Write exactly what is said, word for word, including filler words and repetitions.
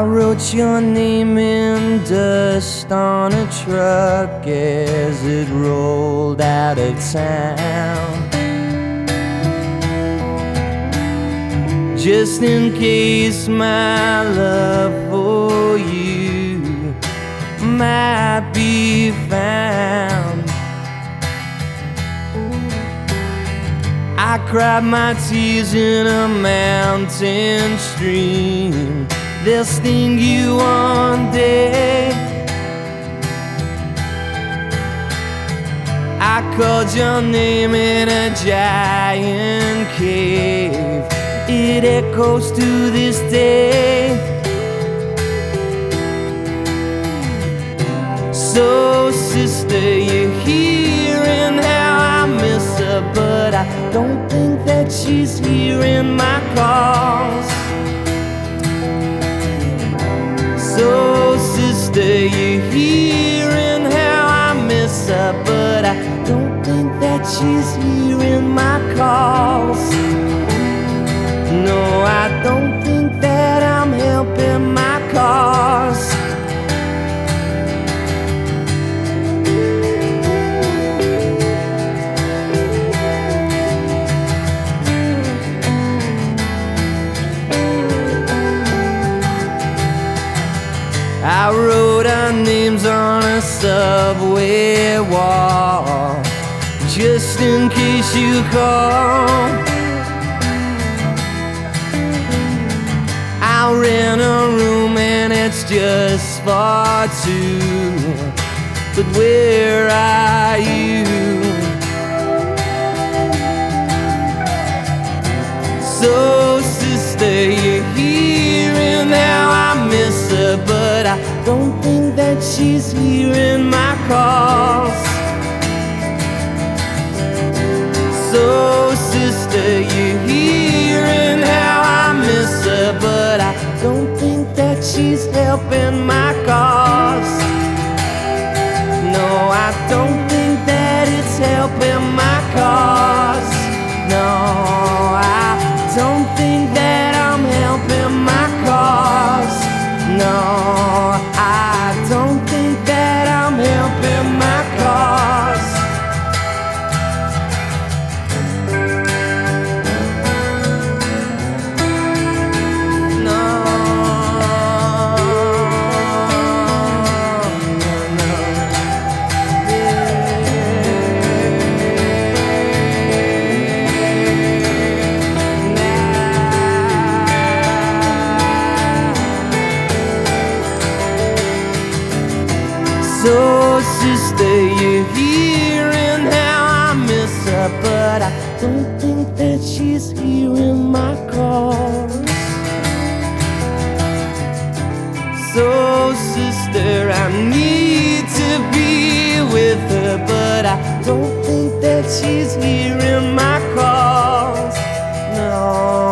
wrote your name in dust on a truck as it rolled out of town, just in case my love for you might be found. I cried my tears in a mountain stream. They'll sting you one day. I called your name in a giant cave. It echoes to this day. So sister, you're hearing how I miss her, but I don't think that she's hearing my calls. So sister, you're hearing how I miss her, but I don't think that she's hearing my calls. No, I don't think that I'm helping my cause. I wrote our names on a subway wall, just in case you call. I rent a room and it's just for two, but where are you? So sister, you're hearing how I miss her, but I don't think that she's hearing my calls. So sister, you're hearing how I miss her, but I don't think that she's helping my cause. No, I don't think that it's helping my cause. No, I don't think that I'm helping my cause. No, I don't think that I'm helping my cause. No, no, no. So sister, you're hearing how I miss her, but I don't think that she's hearing my calls. So sister, I need to be with her, but I don't think that she's hearing my calls. No.